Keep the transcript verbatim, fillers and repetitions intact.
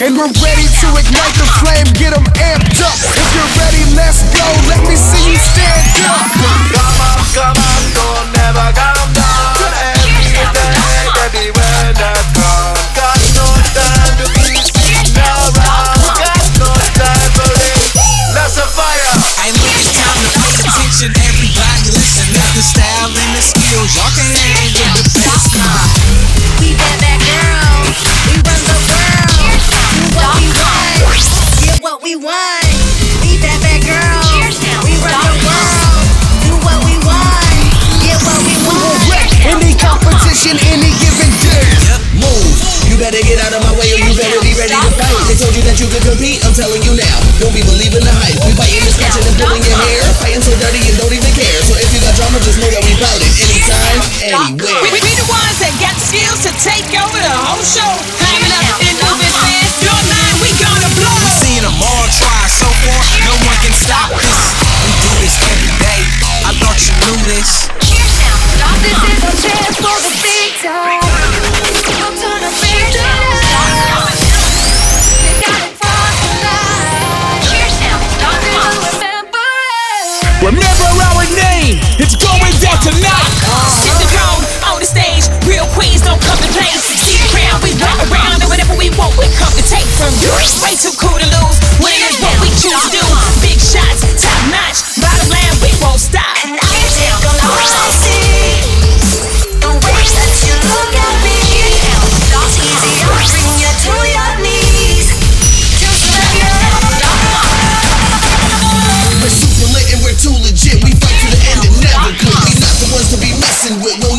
and we're ready to ignite the flame, get them amped up. If you're ready, let's go, let me see you stand up. Come on, come on, don't never come down. Every day, everywhere that come. Got no time to be sitting around. Got no time for it. Let's a fire. I look, it's time to pay attention. Everybody listen. Got the style and the skills. Y'all can hang with the best now. We bad bad girls. We run the world. Do what we want. Get what we want. We bad bad girls. We run the world. Do what we want. Get what we want. Any competition, any given day. Move, you better get out of my way or you better be ready to fight. They told you that you could compete, I'm telling you now. Don't be believing the hype. We biting and scratching and pulling your hair. Fighting so dirty and don't even care. So if you got drama, just know that we bout it. Anytime, anywhere. We, we the ones that got the skills to take over the whole show. Climbing up and moving fast. Your line, we gonna blow. Seen them all try so far, no one can stop this. We do this every day. I thought you knew this. This is a chance for the big time. Come to the big time. They got it from the light. Cheers now, stop remember it. Remember our name, it's going down tonight. Sit the throne on the stage. Real queens don't come to play. See the crown, we walk around and whatever we want, we come to take from you. Way too cool to lose. Winning is what we choose to do. Big shots, top notch. Bottom line, we won't stop. And I take all I see. The way that you look at me. It's easy, I'll bring you to your knees. Just let me We're super lit and we're too legit. We fight to the end and never quit. We not the ones to be messing with. No